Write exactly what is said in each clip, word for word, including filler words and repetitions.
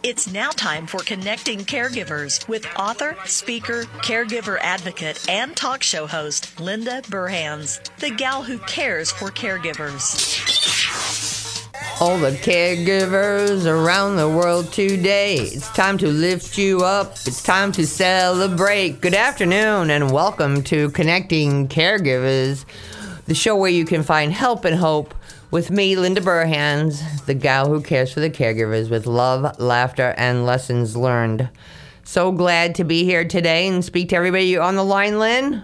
It's now time for Connecting Caregivers with author, speaker, caregiver advocate, and talk show host Linda Burhans, the gal who cares for caregivers. All the caregivers around the world today, it's time to lift you up. It's time to celebrate. Good afternoon and welcome to Connecting Caregivers, the show where you can find help and hope with me, Linda Burhans, the gal who cares for the caregivers with love, laughter, and lessons learned. So glad to be here today and speak to everybody on the line, Lynn.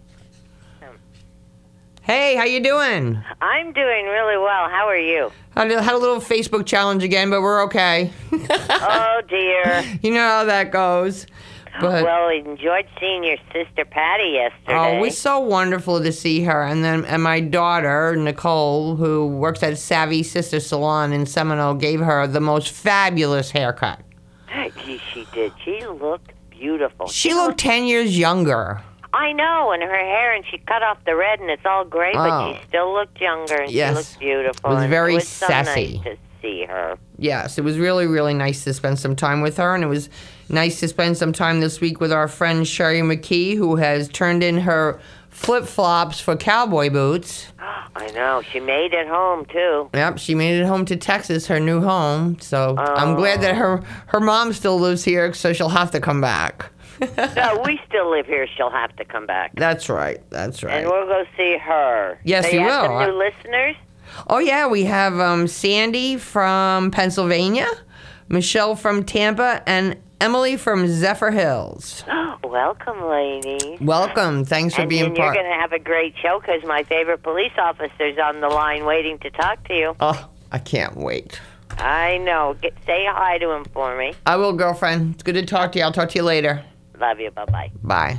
Hey, how you doing? I'm doing really well. How are you? I had a little Facebook challenge again, but we're okay. Oh, dear. You know how that goes. But, well, we enjoyed seeing your sister Patty yesterday. Oh, it was so wonderful to see her. And then and my daughter, Nicole, who works at Savvy Sister Salon in Seminole, gave her the most fabulous haircut. She, she did. She looked beautiful. She, she looked, looked ten years younger. I know, and her hair, and she cut off the red, and it's all gray, oh. but she still looked younger, and yes. she looked beautiful. It was very it was sassy. So nice to see her. Yes, it was really, really nice to spend some time with her, and it was nice to spend some time this week with our friend Sherry McKee, who has turned in her flip-flops for cowboy boots. I know. She made it home, too. Yep, she made it home to Texas, her new home. So oh. I'm glad that her, her mom still lives here, so she'll have to come back. No, we still live here. She'll have to come back. That's right. That's right. And we'll go see her. Yes, so you you will. have some new listeners? Oh, yeah. We have um, Sandy from Pennsylvania, Michelle from Tampa, and Emily from Zephyr Hills. Welcome, ladies. Welcome. Thanks for and, being and part. You're going to have a great show because my favorite police officer's on the line waiting to talk to you. Oh, I can't wait. I know. Get, say hi to him for me. I will, girlfriend. It's good to talk to you. I'll talk to you later. Love you. Bye-bye. Bye.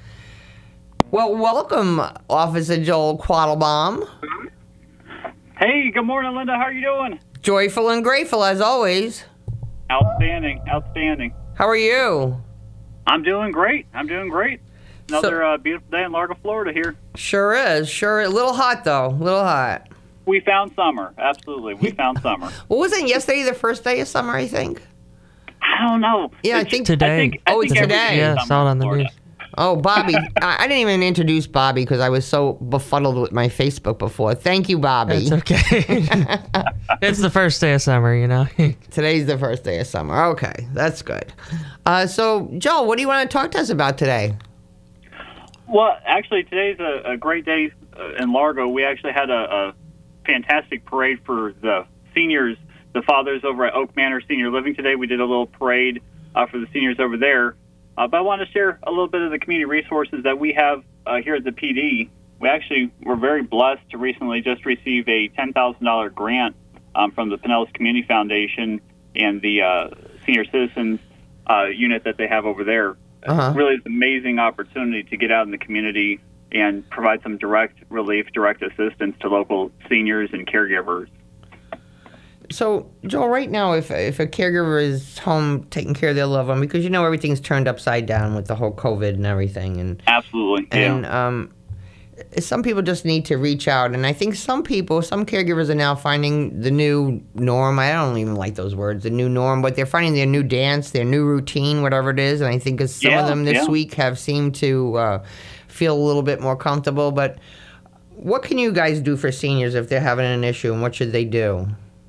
Well, welcome, Officer Joel Quattlebaum. Hey, good morning, Linda. How are you doing? Joyful and grateful, as always. Outstanding. Outstanding. How are you? I'm doing great. I'm doing great. Another so, uh, beautiful day in Largo, Florida here. Sure is. Sure. A little hot, though. A little hot. We found summer. Absolutely. We found summer. Well, wasn't yesterday the first day of summer, I think? I don't know. Yeah, it's, I think today. I think, I oh, think it's today. Yeah, I saw it on the news. Oh, Bobby. I, I didn't even introduce Bobby because I was so befuddled with my Facebook before. Thank you, Bobby. It's okay. It's the first day of summer, you know. Today's the first day of summer. Okay, that's good. Uh, so, Joel, what do you want to talk to us about today? Well, actually, today's a, a great day in Largo. We actually had a, a fantastic parade for the seniors, the fathers over at Oak Manor Senior Living today. We did a little parade uh, for the seniors over there. Uh, but I want to share a little bit of the community resources that we have uh, here at the P D. We actually were very blessed to recently just receive a ten thousand dollars grant um, from the Pinellas Community Foundation and the uh, Senior Citizens uh, unit that they have over there. Uh-huh. Really, it's an amazing opportunity to get out in the community and provide some direct relief, direct assistance to local seniors and caregivers. So, Joel, right now, if if a caregiver is home taking care of their loved one, because you know everything's turned upside down with the whole COVID and everything, and absolutely, and yeah. um, some people just need to reach out, and I think some people, some caregivers are now finding the new norm. I don't even like those words, the new norm, but they're finding their new dance, their new routine, whatever it is, and I think some yeah, of them this yeah. week have seemed to uh, feel a little bit more comfortable. But what can you guys do for seniors if they're having an issue, and what should they do?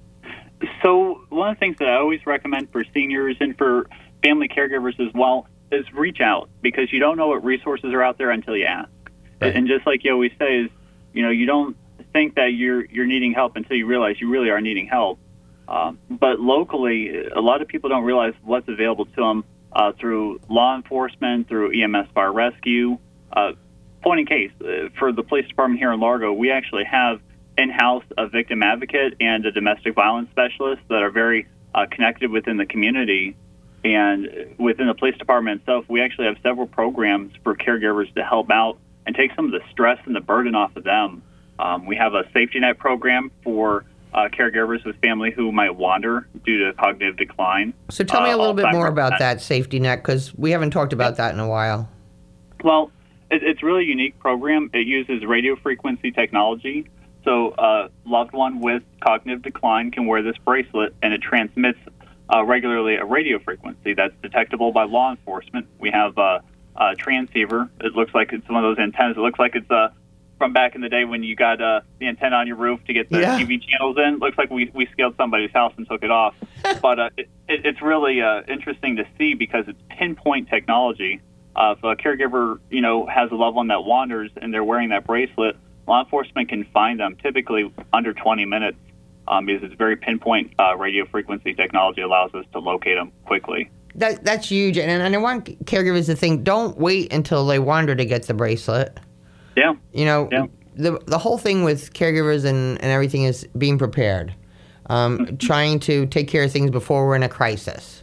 So one of the things that I always recommend for seniors and for family caregivers as well is reach out, because you don't know what resources are out there until you ask. Right. And just like you always say is, you know, you don't think that you're you're needing help until you realize you really are needing help. Um, but locally, a lot of people don't realize what's available to them uh, through law enforcement, through E M S Fire Rescue. Uh, point in case, uh, for the police department here in Largo, we actually have in-house a victim advocate and a domestic violence specialist that are very uh, connected within the community. And within the police department itself, we actually have several programs for caregivers to help out and take some of the stress and the burden off of them. Um, we have a safety net program for uh, caregivers with family who might wander due to cognitive decline. So tell me a little uh, bit more about that. that safety net, because we haven't talked about that in a while. Well, it, it's a really unique program. It uses radio frequency technology. So a loved one with cognitive decline can wear this bracelet, and it transmits uh, regularly a radio frequency that's detectable by law enforcement. We have uh, a transceiver. It looks like it's one of those antennas. It looks like it's uh, from back in the day when you got uh, the antenna on your roof to get the Yeah. T V channels in. It looks like we, we scaled somebody's house and took it off. But uh, it, it, it's really uh, interesting to see because it's pinpoint technology. Uh, if a caregiver, you know, has a loved one that wanders and they're wearing that bracelet, law enforcement can find them typically under twenty minutes um, because it's very pinpoint uh, radio frequency technology allows us to locate them quickly. That that's huge, and and I want caregivers to think: don't wait until they wander to get the bracelet. Yeah. You know, Yeah. the the whole thing with caregivers and, and everything is being prepared, um, trying to take care of things before we're in a crisis.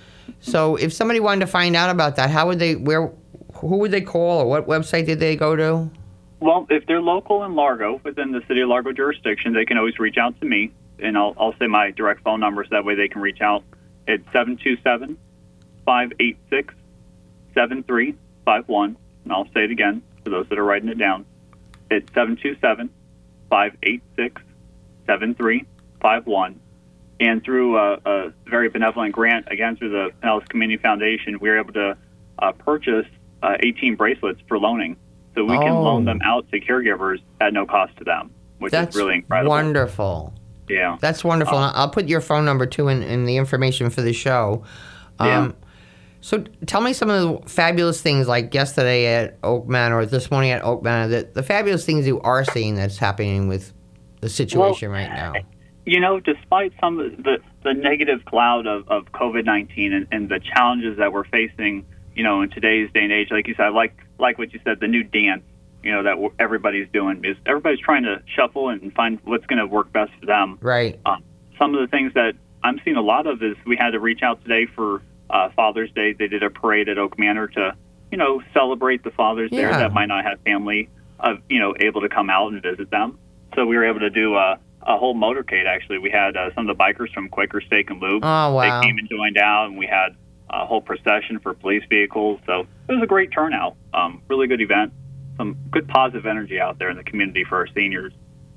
So, if somebody wanted to find out about that, how would they? Where? Who would they call, or what website did they go to? Well, if they're local in Largo, within the city of Largo jurisdiction, they can always reach out to me, and I'll I'll say my direct phone number so that way they can reach out. It's seven two seven, five eight six, seven three five one, and I'll say it again for those that are writing it down. It's seven two seven, five eight six, seven three five one. And through a, a very benevolent grant, again, through the Pinellas Community Foundation, we were able to uh, purchase uh, eighteen bracelets for loaning. So we can Oh. loan them out to caregivers at no cost to them, which That's is really incredible. wonderful. Yeah. That's wonderful. I'll put your phone number too in, in the information for the show. Um, Yeah. So tell me some of the fabulous things, like yesterday at Oak Manor or this morning at Oak Manor, the, the fabulous things you are seeing that's happening with the situation right now. You know, despite some of the, the negative cloud of, of COVID nineteen and, and the challenges that we're facing, you know, in today's day and age, like you said, I like, like what you said, the new dance, you know, that everybody's doing is everybody's trying to shuffle and find what's going to work best for them. Right. Um, some of the things that I'm seeing a lot of is we had to reach out today for uh, Father's Day. They did a parade at Oak Manor to, you know, celebrate the fathers there Yeah. that might not have family, uh, you know, able to come out and visit them. So we were able to do a, a whole motorcade, actually. We had uh, some of the bikers from Quaker Steak and Lube. Oh, wow. They came and joined out, and we had a whole procession for police vehicles. So it was a great turnout. Um, really good event. Some good positive energy out there in the community for our seniors.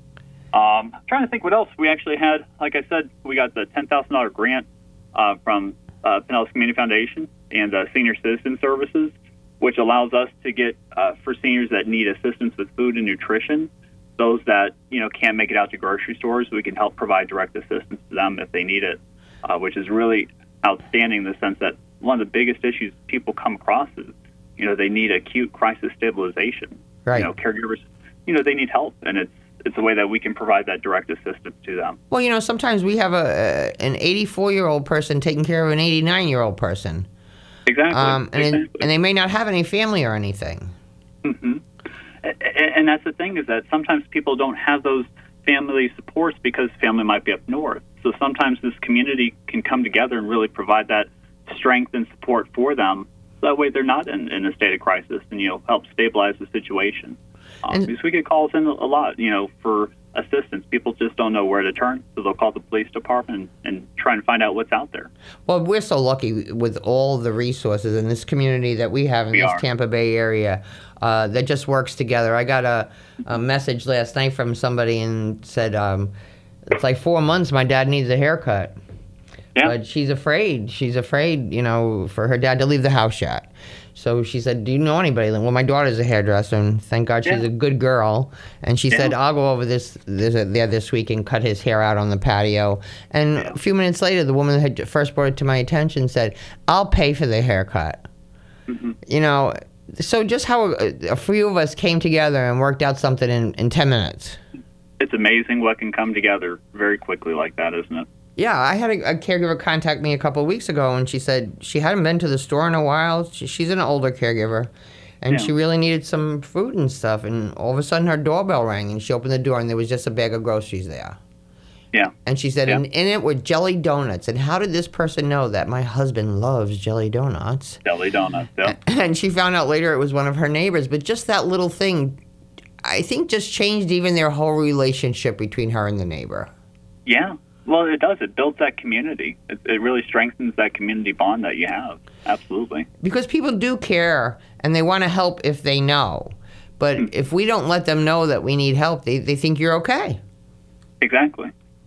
Um, I'm trying to think what else we actually had. Like I said, we got the ten thousand dollars grant uh, from uh, Pinellas Community Foundation and uh, Senior Citizen Services, which allows us to get, uh, for seniors that need assistance with food and nutrition, those that, you know, can't make it out to grocery stores, we can help provide direct assistance to them if they need it, uh, which is really outstanding in the sense that one of the biggest issues people come across is, you know, they need acute crisis stabilization. Right. You know, caregivers, you know, they need help, and it's it's a way that we can provide that direct assistance to them. Well, you know, sometimes we have a, a an eighty-four-year-old person taking care of an eighty-nine-year-old person. Exactly. Um, and, exactly. it, and they may not have any family or anything. Mm-hmm. And, and that's the thing is that sometimes people don't have those family supports because family might be up north. So sometimes this community can come together and really provide that strength and support for them. So that way they're not in, in a state of crisis and, you know, help stabilize the situation. Um, And- because we get calls in a lot, you know, for assistance. People just don't know where to turn, so they'll call the police department and, and try and find out what's out there. Well, we're so lucky with all the resources in this community that we have in We this are. Tampa Bay area uh, that just works together. I got a, a message last night from somebody and said, um, it's like four months my dad needs a haircut. Yeah. But she's afraid. She's afraid, you know, for her dad to leave the house yet. So she said, do you know anybody? Well, my daughter's a hairdresser, and thank God she's Yeah. a good girl. And she Yeah. said, I'll go over this, this there this week and cut his hair out on the patio. And Yeah. a few minutes later, the woman that had first brought it to my attention said, I'll pay for the haircut. Mm-hmm. You know, so just how a, a few of us came together and worked out something in, in ten minutes. It's amazing what can come together very quickly like that, isn't it? Yeah, I had a, a caregiver contact me a couple of weeks ago, and she said she hadn't been to the store in a while. She, she's an older caregiver, and Yeah. she really needed some food and stuff. And all of a sudden, her doorbell rang, and she opened the door, and there was just a bag of groceries there. Yeah. And she said, Yeah. and in it were jelly donuts. And how did this person know that my husband loves jelly donuts? Deli donuts. Yeah. And she found out later it was one of her neighbors. But just that little thing, I think, just changed even their whole relationship between her and the neighbor. Yeah. Well, it does. It builds that community. It, it really strengthens that community bond that you have. Absolutely. Because people do care, and they want to help if they know. But if we don't let them know that we need help, they, they think you're okay. Exactly.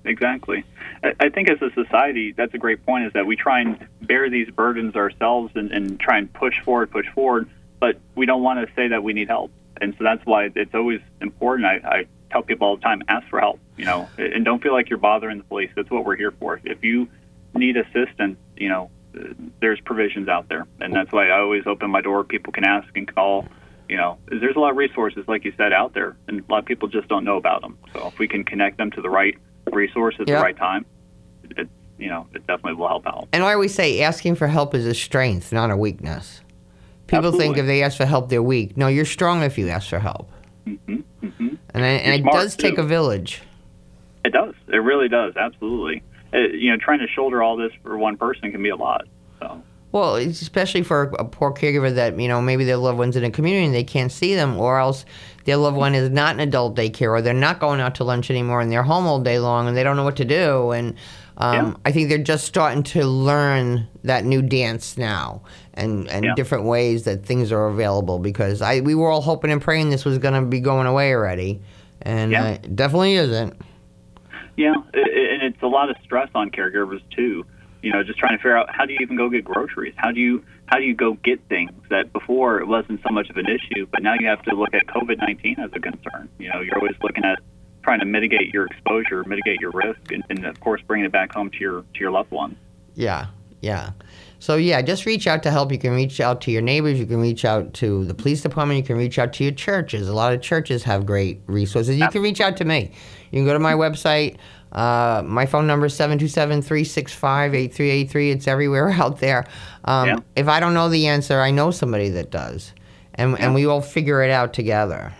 exactly. I, I think as a society, that's a great point, is that we try and bear these burdens ourselves and, and try and push forward, push forward, but we don't want to say that we need help. And so that's why it's always important. I, I tell people all the time, ask for help, you know, and don't feel like you're bothering the police. That's what we're here for. If you need assistance, you know, there's provisions out there. And that's why I always open my door. People can ask and call. You know, there's a lot of resources, like you said, out there, and a lot of people just don't know about them. So if we can connect them to the right resource at Yep. the right time, it, you know, it definitely will help out. And I always say asking for help is a strength, not a weakness. People Absolutely. think if they ask for help, they're weak. No, you're strong if you ask for help. Mm-hmm, mm-hmm. And, I, and it smart, does take too. a village. It does. It really does. Absolutely. Uh, you know, trying to shoulder all this for one person can be a lot. So. Well, it's especially for a poor caregiver that, you know, maybe their loved one's in a community and they can't see them, or else their loved one is not in adult daycare, or they're not going out to lunch anymore and they're home all day long and they don't know what to do. And um, Yeah. I think they're just starting to learn that new dance now, and, and Yeah. different ways that things are available, because I we were all hoping and praying this was going to be going away already. And Yeah. uh, it definitely isn't. Yeah, i- i- and it's a lot of stress on caregivers too. You know, just trying to figure out, how do you even go get groceries? How do you how do you go get things that before it wasn't so much of an issue, but now you have to look at COVID nineteen as a concern. You know, you're always looking at trying to mitigate your exposure, mitigate your risk, and, and of course bringing it back home to your to your loved ones. Yeah, yeah. So, yeah, just reach out to help. You can reach out to your neighbors. You can reach out to the police department. You can reach out to your churches. A lot of churches have great resources. You can reach out to me. You can go to my website. Uh, my phone number is seven two seven, three six five, eight three eight three. It's everywhere out there. Um, Yeah. If I don't know the answer, I know somebody that does. And, and we all figure it out together.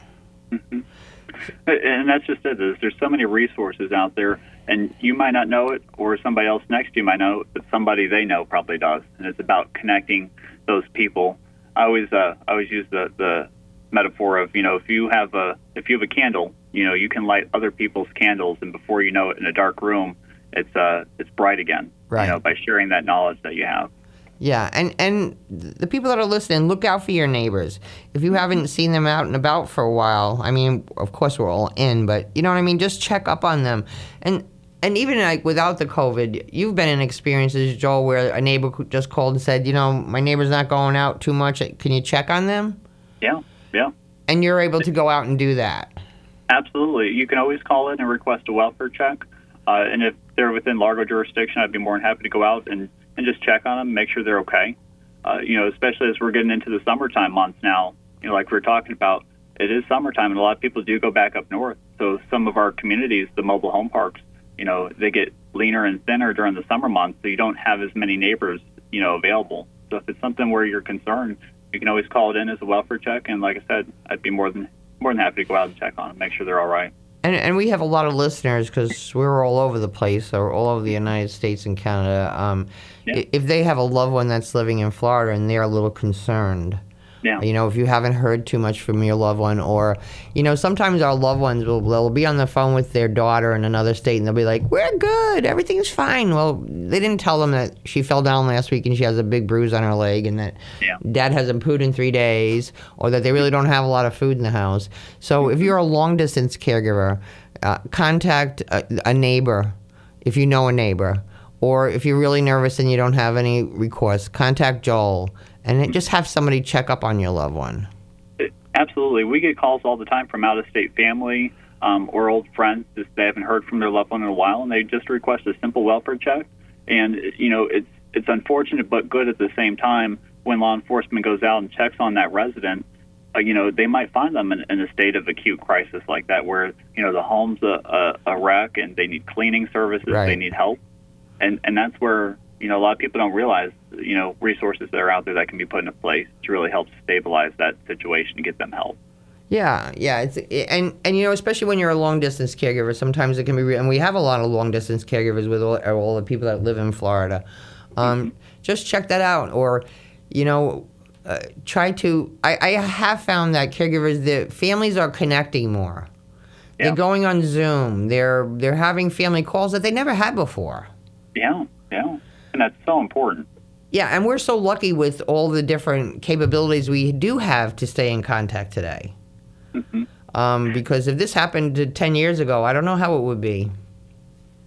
And that's just it. There's, there's so many resources out there, and you might not know it, or somebody else next to you might know it, but somebody they know probably does. And it's about connecting those people. I always, uh, I always use the, the metaphor of, you know, if you have a if you have a candle, you know, you can light other people's candles, and before you know it, in a dark room, it's uh, it's bright again. Right. You know, by sharing that knowledge that you have. Yeah, and, and the people that are listening, look out for your neighbors. If you haven't seen them out and about for a while, I mean, of course we're all in, but you know what I mean? Just check up on them. And and even like without the COVID, you've been in experiences, Joel, where a neighbor just called and said, you know, my neighbor's not going out too much. Can you check on them? Yeah, yeah. And you're able to go out and do that. Absolutely. You can always call in and request a welfare check. Uh, and if they're within Largo jurisdiction, I'd be more than happy to go out and, and just check on them, make sure they're okay. Uh, you know, especially as we're getting into the summertime months now, you know, like we we're talking about, it is summertime, and a lot of people do go back up north. So some of our communities, the mobile home parks, you know, they get leaner and thinner during the summer months, so you don't have as many neighbors, you know, available. So if it's something where you're concerned, you can always call it in as a welfare check. And like I said, I'd be more than more than happy to go out and check on them, make sure they're all right. And and we have a lot of listeners because we're all over the place, or all over the United States and Canada. Um, Yeah. i- If they have a loved one that's living in Florida and they're a little concerned, Yeah. you know, if you haven't heard too much from your loved one, or, you know, sometimes our loved ones will they'll be on the phone with their daughter in another state and they'll be like, we're good, everything's fine. Well, they didn't tell them that she fell down last week and she has a big bruise on her leg, and that Yeah. dad hasn't pooed in three days, or that they really don't have a lot of food in the house. So if you're a long distance caregiver, uh, contact a, a neighbor if you know a neighbor. Or if you're really nervous and you don't have any recourse, contact Joel and just have somebody check up on your loved one. Absolutely. We get calls all the time from out-of-state family um, or old friends that they haven't heard from their loved one in a while, and they just request a simple welfare check. And, you know, it's it's unfortunate but good at the same time when law enforcement goes out and checks on that resident. Uh, you know, they might find them in, in a state of acute crisis like that where, you know, the home's a, a, a wreck and they need cleaning services, Right. they need help. And and that's where, you know, a lot of people don't realize, you know, resources that are out there that can be put into place to really help stabilize that situation and get them help. Yeah, yeah, it's and and you know, especially when you're a long distance caregiver, sometimes it can be. Re- and we have a lot of long distance caregivers with all, all the people that live in Florida. Um, mm-hmm. Just check that out, or you know, uh, try to. I, I have found that caregivers, the families are connecting more. Yeah. They're going on Zoom. They're they're having family calls that they never had before. Yeah, yeah, and that's so important. Yeah, and we're so lucky with all the different capabilities we do have to stay in contact today. Mm-hmm. Um, because if this happened ten years ago, I don't know how it would be.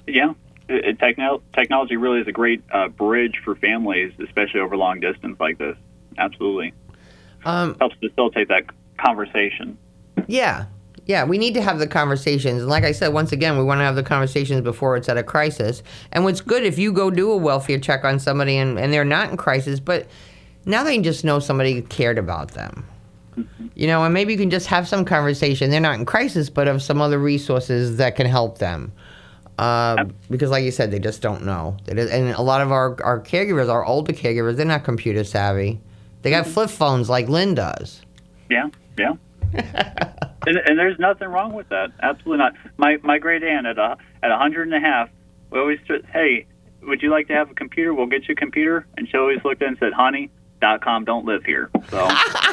Yeah. It, it, techno- technology really is a great uh, bridge for families, especially over long distance like this. Absolutely. Um, Helps facilitate that conversation. Yeah. Yeah, we need to have the conversations. And like I said, once again, we want to have the conversations before it's at a crisis. And what's good if you go do a welfare check on somebody and, and they're not in crisis, but now they just know somebody cared about them. Mm-hmm. You know, and maybe you can just have some conversation. They're not in crisis, but of some other resources that can help them. Uh, because like you said, they just don't know. And a lot of our, our caregivers, our older caregivers, they're not computer savvy. They got flip phones like Lynn does. Yeah, yeah. and, and there's nothing wrong with that. Absolutely not. My my great aunt at a at a hundred and a half, we always said, "Hey, would you like to have a computer? We'll get you a computer." And she always looked at it and said, "Honey, dot com don't live here." So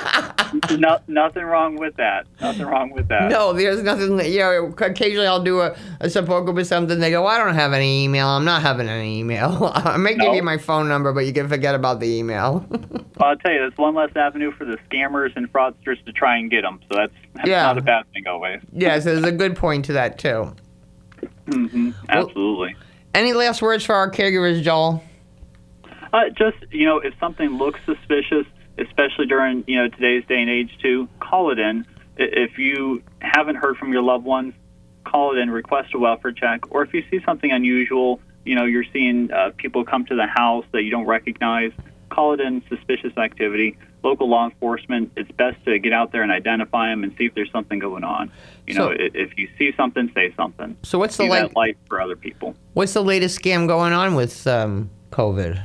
no, nothing wrong with that. Nothing wrong with that. No, there's nothing. You know, occasionally I'll do a, a support group or something. They go, "I don't have any email. I'm not having any email." I may no. give you my phone number, but you can forget about the email. Well, I'll tell you, that's one less avenue for the scammers and fraudsters to try and get them. So that's, that's yeah. not a bad thing always. Yes, there's a good point to that too. Mm-hmm. Absolutely. Well, any last words for our caregivers, Joel? Uh, just, you know, if something looks suspicious, especially during, you know, today's day and age too, call it in. If you haven't heard from your loved ones, call it in, request a welfare check. Or if you see something unusual, you know, you're seeing uh, people come to the house that you don't recognize, call it in suspicious activity. Local law enforcement, it's best to get out there and identify them and see if there's something going on. You so, know, if you see something, say something. So what's the Be la- that light for other people. What's the latest scam going on with um, COVID?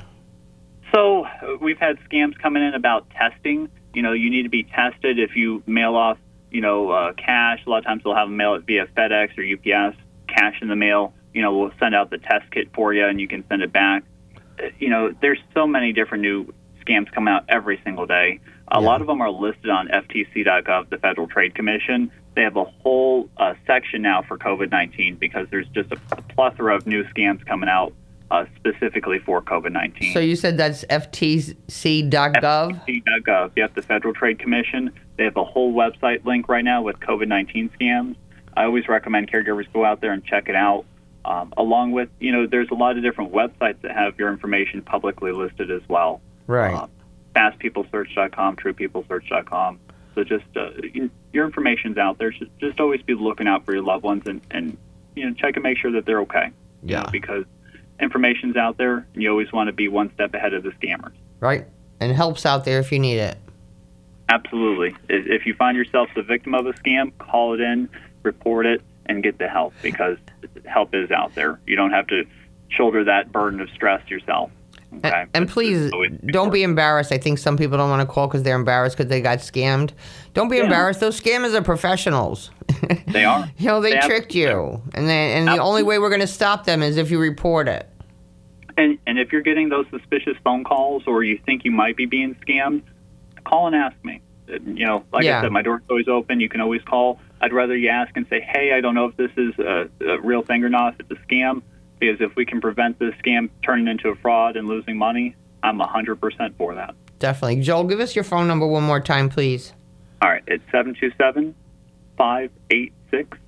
So we've had scams coming in about testing. You know, you need to be tested if you mail off, you know, uh, cash. A lot of times they'll have them mail it via FedEx or U P S, cash in the mail. You know, we'll send out the test kit for you and you can send it back. You know, there's so many different new scams coming out every single day. A yeah. lot of them are listed on F T C dot gov, the Federal Trade Commission. They have a whole uh, section now for COVID nineteen because there's just a, a plethora of new scams coming out uh, specifically for COVID nineteen. So you said that's F T C dot gov? F T C dot gov, yep, the Federal Trade Commission. They have a whole website link right now with COVID nineteen scams. I always recommend caregivers go out there and check it out. Um, along with, you know, there's a lot of different websites that have your information publicly listed as well. Right. Uh, fast people search dot com, true people search dot com. So just uh, your information's out there. Just, just always be looking out for your loved ones and, and you know, check and make sure that they're okay. Yeah. You know, because information's out there, and you always want to be one step ahead of the scammers. Right. And help's out there if you need it. Absolutely. If, if you find yourself the victim of a scam, call it in, report it, and get the help because help is out there. You don't have to shoulder that burden of stress yourself. Okay? And, and please, don't be embarrassed. I think some people don't want to call because they're embarrassed because they got scammed. Don't be yeah. embarrassed. Those scammers are professionals. They are. You know, they, they tricked you. And, they, and the only way we're going to stop them is if you report it. And, and if you're getting those suspicious phone calls or you think you might be being scammed, call and ask me. You know, like yeah. I said, my door's always open. You can always call. I'd rather you ask and say, hey, I don't know if this is a, a real thing or not, if it's a scam, because if we can prevent this scam turning into a fraud and losing money, I'm one hundred percent for that. Definitely. Joel, give us your phone number one more time, please. All right. It's seven two seven, five eight six,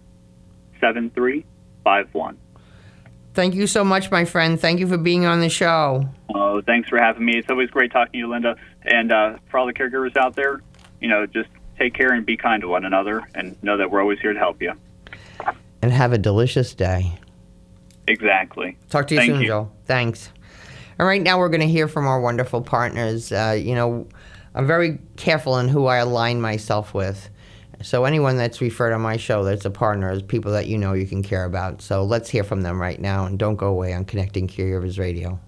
seven three five one. Thank you so much, my friend. Thank you for being on the show. Oh, thanks for having me. It's always great talking to you, Linda. And uh, for all the caregivers out there, you know, just take care and be kind to one another and know that we're always here to help you. And have a delicious day. Exactly. Talk to you Thank soon, you. Joel. Thanks. All right, now we're going to hear from our wonderful partners. Uh, you know, I'm very careful in who I align myself with. So anyone that's referred on my show that's a partner is people that you know you can care about. So let's hear from them right now, and don't go away on Connecting Caregivers Radio.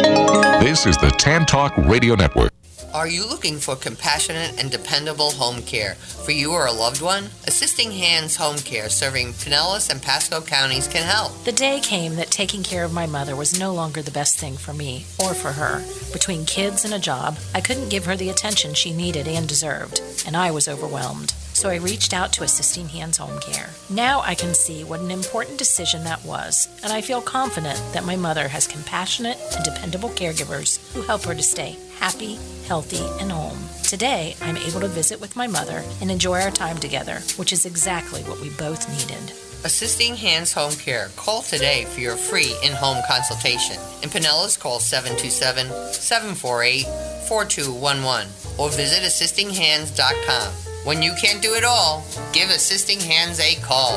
This is the Tan Talk Radio Network. Are you looking for compassionate and dependable home care for you or a loved one? Assisting Hands Home Care, serving Pinellas and Pasco counties, can help. The day came that taking care of my mother was no longer the best thing for me or for her. Between kids and a job, I couldn't give her the attention she needed and deserved, and I was overwhelmed. So I reached out to Assisting Hands Home Care. Now I can see what an important decision that was, and I feel confident that my mother has compassionate and dependable caregivers who help her to stay happy, healthy, and home. Today, I'm able to visit with my mother and enjoy our time together, which is exactly what we both needed. Assisting Hands Home Care. Call today for your free in-home consultation. In Pinellas, call seven two seven, seven four eight, four two one one or visit assisting hands dot com. When you can't do it all, give Assisting Hands a call.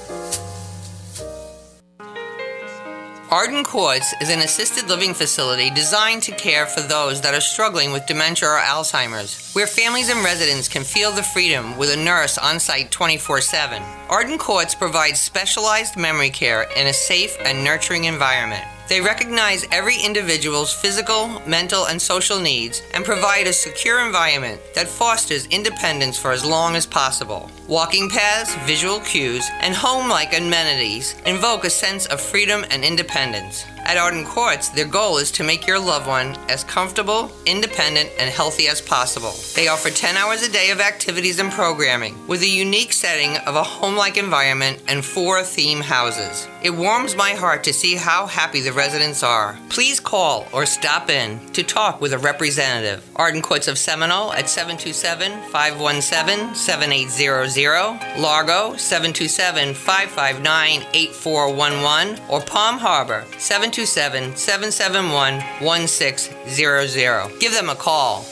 Arden Courts is an assisted living facility designed to care for those that are struggling with dementia or Alzheimer's, where families and residents can feel the freedom with a nurse on site twenty-four seven. Arden Courts provides specialized memory care in a safe and nurturing environment. They recognize every individual's physical, mental, and social needs and provide a secure environment that fosters independence for as long as possible. Walking paths, visual cues, and home-like amenities invoke a sense of freedom and independence. At Arden Courts, their goal is to make your loved one as comfortable, independent, and healthy as possible. They offer ten hours a day of activities and programming, with a unique setting of a home-like environment and four theme houses. It warms my heart to see how happy the residents are. Please call or stop in to talk with a representative. Arden Courts of Seminole at seven two seven, five one seven, seven eight zero zero, Largo seven two seven, five five nine, eight four one one, or Palm Harbor seven two seven, seven seven one, one six zero zero. Give them a call.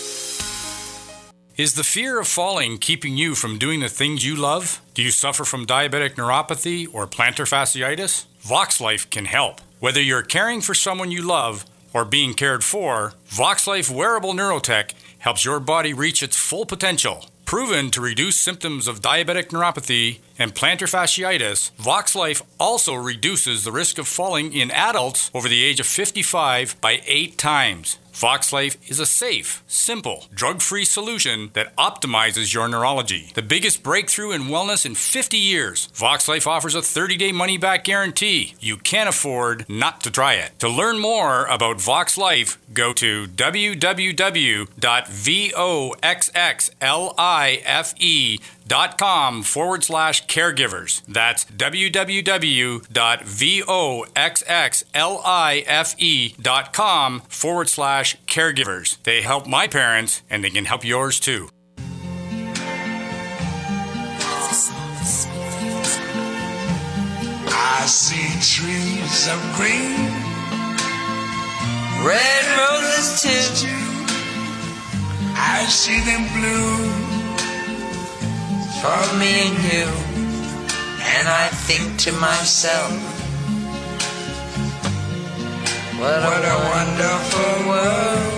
Is the fear of falling keeping you from doing the things you love? Do you suffer from diabetic neuropathy or plantar fasciitis? VoxLife can help. Whether you're caring for someone you love or being cared for, VoxLife Wearable Neurotech helps your body reach its full potential. Proven to reduce symptoms of diabetic neuropathy and plantar fasciitis, VoxLife also reduces the risk of falling in adults over the age of fifty-five by eight times. VoxLife is a safe, simple, drug-free solution that optimizes your neurology. The biggest breakthrough in wellness in fifty years. VoxLife offers a thirty-day money-back guarantee. You can't afford not to try it. To learn more about VoxLife, go to w w w dot voxxlife.com forward slash caregivers. That's w w w dot voxxlife.com forward slash caregivers. They help my parents, and they can help yours too. I see trees of green, Red roses too. I see them blue For me and you. And I think to myself, what, what a, a wonderful world.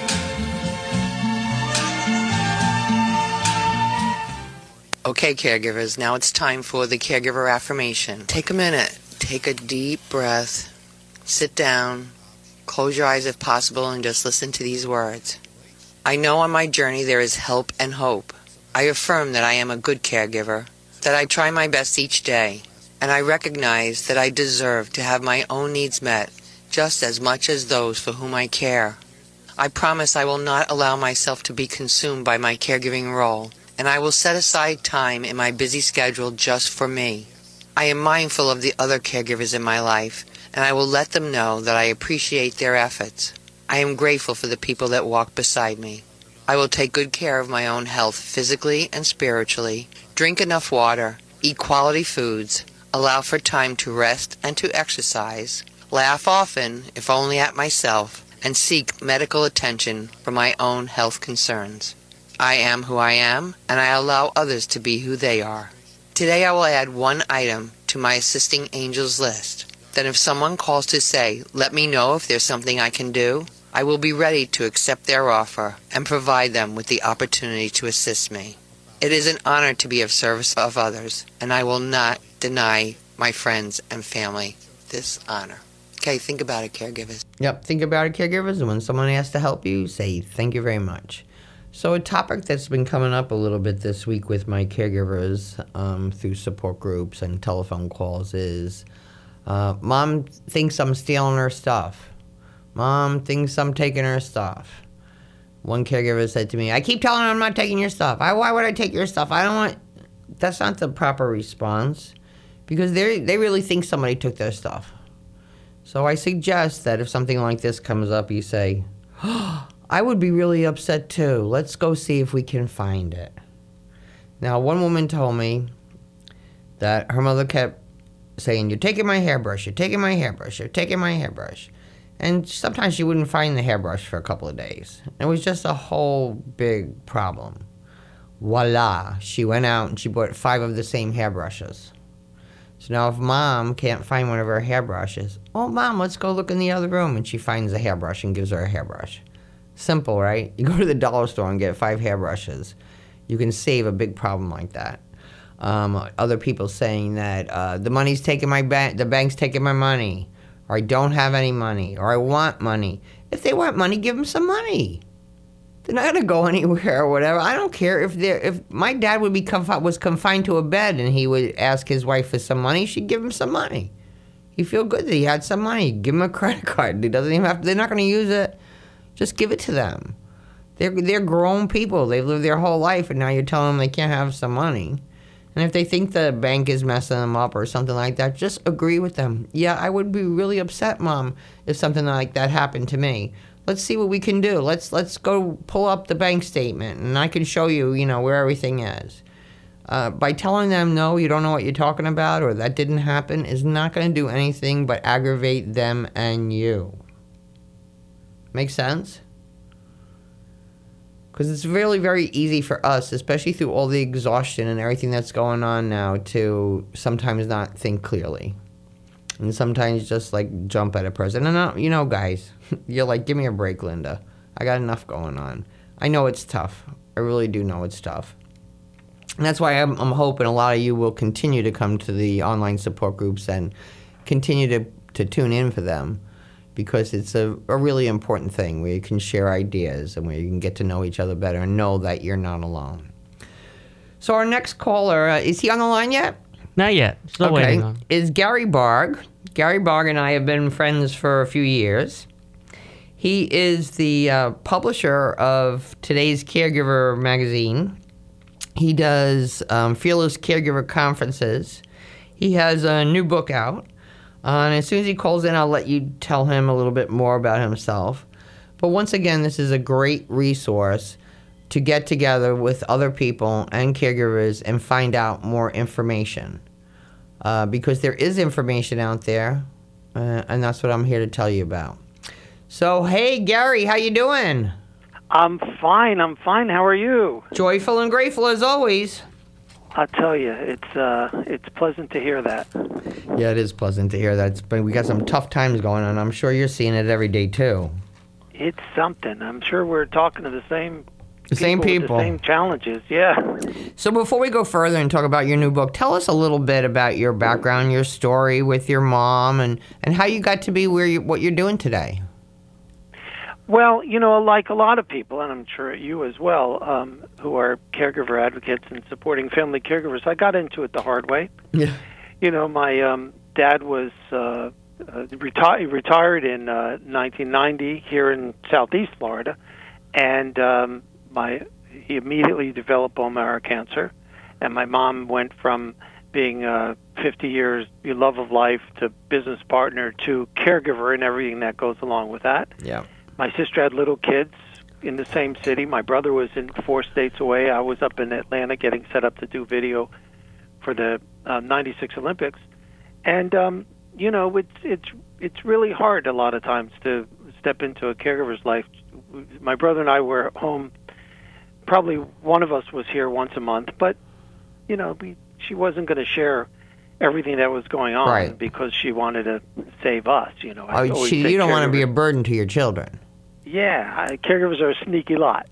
Okay, caregivers, now it's time for the caregiver affirmation. Take a minute, take a deep breath, sit down, close your eyes if possible, and just listen to these words. I know on my journey there is help and hope. I affirm that I am a good caregiver, that I try my best each day, and I recognize that I deserve to have my own needs met just as much as those for whom I care. I promise I will not allow myself to be consumed by my caregiving role, and I will set aside time in my busy schedule just for me. I am mindful of the other caregivers in my life, and I will let them know that I appreciate their efforts. I am grateful for the people that walk beside me. I will take good care of my own health physically and spiritually, drink enough water, eat quality foods, allow for time to rest and to exercise, laugh often, if only at myself, and seek medical attention for my own health concerns. I am who I am, and I allow others to be who they are. Today I will add one item to my Assisting Angels list. Then if someone calls to say, let me know if there's something I can do, I will be ready to accept their offer and provide them with the opportunity to assist me. It is an honor to be of service of others, and I will not deny my friends and family this honor. Okay, think about it, caregivers. Yep, think about it, caregivers, and when someone asks to help you, say thank you very much. So a topic that's been coming up a little bit this week with my caregivers um, through support groups and telephone calls is, uh, Mom thinks I'm stealing her stuff. Mom thinks I'm taking her stuff. One caregiver said to me, I keep telling her I'm not taking your stuff. I, why would I take your stuff? I don't want... That's not the proper response, because they they really think somebody took their stuff. So I suggest that if something like this comes up, you say, oh, I would be really upset too. Let's go see if we can find it. Now, one woman told me that her mother kept saying, "You're taking my hairbrush, you're taking my hairbrush, you're taking my hairbrush." And sometimes she wouldn't find the hairbrush for a couple of days. It was just a whole big problem. Voila, she went out and she bought five of the same hairbrushes. So now if Mom can't find one of her hairbrushes, "Oh, Mom, let's go look in the other room." And she finds a hairbrush and gives her a hairbrush. Simple, right? You go to the dollar store and get five hairbrushes. You can save a big problem like that. Um, other people saying that uh, the money's taking my bank, the bank's taking my money, or I don't have any money, or I want money. If they want money, give them some money. They're not gonna go anywhere or whatever. I don't care if they if my dad would be confi- was confined to a bed and he would ask his wife for some money, she'd give him some money. He feel good that he had some money. Give him a credit card. He doesn't even have to, they're not gonna use it. Just give it to them. They're they're grown people. They've lived their whole life, and now you're telling them they can't have some money. And if they think the bank is messing them up or something like that, just agree with them. Yeah, I would be really upset, Mom, if something like that happened to me. Let's see what we can do. Let's let's go pull up the bank statement, and I can show you, you know, where everything is. Uh, by telling them, no, you don't know what you're talking about, or that didn't happen, is not going to do anything but aggravate them and you. Make sense? Because it's really, very easy for us, especially through all the exhaustion and everything that's going on now, to sometimes not think clearly. And sometimes just, like, jump at a person. And, uh, you know, guys, you're like, give me a break, Linda. I got enough going on. I know it's tough. I really do know it's tough. And that's why I'm, I'm hoping a lot of you will continue to come to the online support groups and continue to, to tune in for them. Because it's a, a really important thing where you can share ideas and where you can get to know each other better and know that you're not alone. So our next caller, uh, is he on the line yet? Not yet. Still okay. waiting on. Is Gary Barg. Gary Barg and I have been friends for a few years. He is the uh, publisher of today's Caregiver magazine. He does um, Fearless Caregiver conferences. He has a new book out. Uh, and as soon as he calls in, I'll let you tell him a little bit more about himself. But once again, this is a great resource to get together with other people and caregivers and find out more information. Uh, because there is information out there, uh, and that's what I'm here to tell you about. So, hey, Gary, how you doing? I'm fine. I'm fine. How are you? Joyful and grateful as always. I'll tell you, it's uh, it's pleasant to hear that. Yeah, it is pleasant to hear that. It's been, we got some tough times going on. I'm sure you're seeing it every day, too. It's something. I'm sure we're talking to the same the people same people. With the same challenges, yeah. So before we go further and talk about your new book, tell us a little bit about your background, your story with your mom, and, and how you got to be where you, what you're doing today. Well, you know, like a lot of people, and I'm sure you as well, um, who are caregiver advocates and supporting family caregivers, I got into it the hard way. Yeah. You know, my um, dad was uh, uh, reti- retired in uh, nineteen ninety here in Southeast Florida, and um, my he immediately developed bone marrow cancer, and my mom went from being uh, fifty years love of life to business partner to caregiver and everything that goes along with that. Yeah. My sister had little kids in the same city. My brother was in four states away. I was up in Atlanta getting set up to do video for the uh, ninety-six Olympics. And, um, you know, it's, it's, it's really hard a lot of times to step into a caregiver's life. My brother and I were home. Probably one of us was here once a month. But, you know, we, she wasn't going to share everything that was going on right. because she wanted to save us. You know, I oh, she, you don't want to be a burden to your children. Yeah, I, caregivers are a sneaky lot,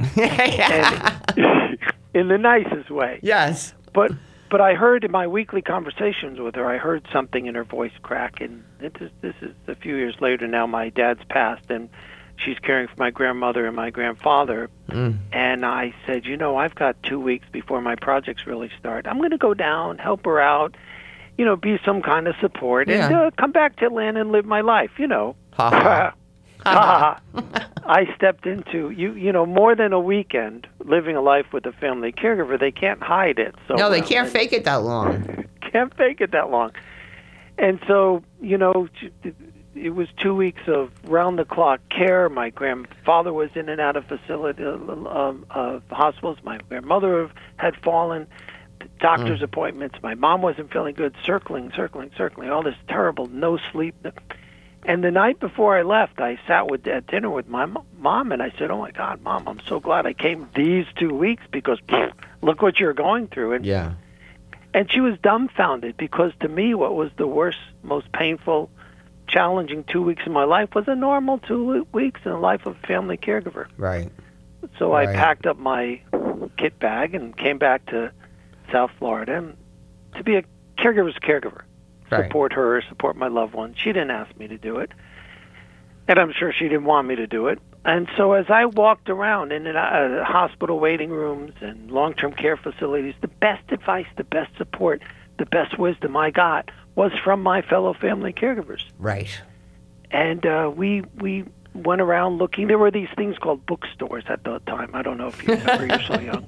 and, in the nicest way. Yes, but but I heard in my weekly conversations with her, I heard something in her voice crack, and this is, this is a few years later now. My dad's passed, and she's caring for my grandmother and my grandfather. Mm. And I said, you know, I've got two weeks before my projects really start. I'm going to go down, help her out, you know, be some kind of support, yeah. and uh, come back to Atlanta and live my life, you know. Ha ha. Ah, I stepped into you. You know, more than a weekend living a life with a family caregiver. They can't hide it. So no, they well. can't fake it that long. Can't fake it that long. And so, you know, it was two weeks of round-the-clock care. My grandfather was in and out of facility, uh, uh, uh, hospitals. My grandmother had fallen. doctor's Mm. appointments. My mom wasn't feeling good, circling, circling, circling, all this terrible no sleep. And the night before I left, I sat with at dinner with my mo- mom, and I said, "Oh my God, Mom, I'm so glad I came these two weeks because pfft, look what you're going through." And Yeah. and she was dumbfounded because to me, what was the worst, most painful, challenging two weeks of my life was a normal two weeks in the life of a family caregiver. Right. So Right. I packed up my kit bag and came back to South Florida and to be a caregiver's caregiver. Right. Support her, support my loved ones. She didn't ask me to do it. And I'm sure she didn't want me to do it. And so as I walked around in uh, hospital waiting rooms and long-term care facilities, the best advice, the best support, the best wisdom I got was from my fellow family caregivers. Right. And uh, we we went around looking. There were these things called bookstores at the time. I don't know if you remember. You're so young.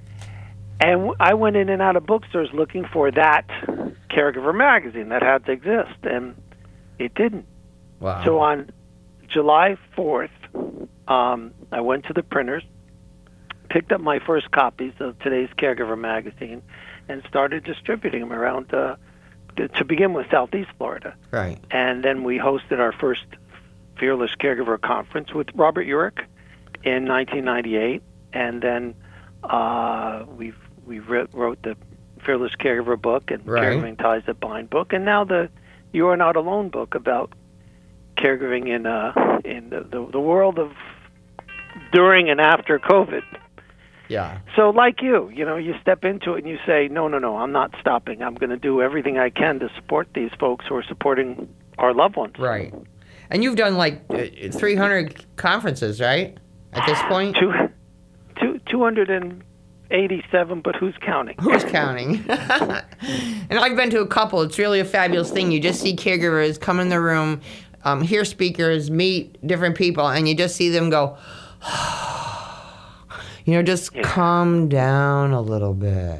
And w- I went in and out of bookstores looking for that caregiver magazine that had to exist, and it didn't. Wow. So on July fourth, um, I went to the printers, picked up my first copies of today's Caregiver magazine, and started distributing them around, uh, to, to begin with, Southeast Florida. Right. And then we hosted our first Fearless Caregiver Conference with Robert Urich in nineteen ninety-eight, and then uh, we've we wrote, wrote the Fearless Caregiver book and Right. Caregiving Ties That Bind book, and now the You Are Not Alone book about caregiving in uh, in the, the the world of during and after COVID. Yeah. So like you, you know, you step into it and you say, no, no, no, I'm not stopping. I'm going to do everything I can to support these folks who are supporting our loved ones. Right. And you've done like uh, three hundred conferences, right? At this point? Two, two, two hundred eighty-seven, but who's counting? Who's counting? And I've been to a couple. It's really a fabulous thing. You just see caregivers come in the room, um, hear speakers, meet different people, and you just see them go, you know, just Yeah. calm down a little bit.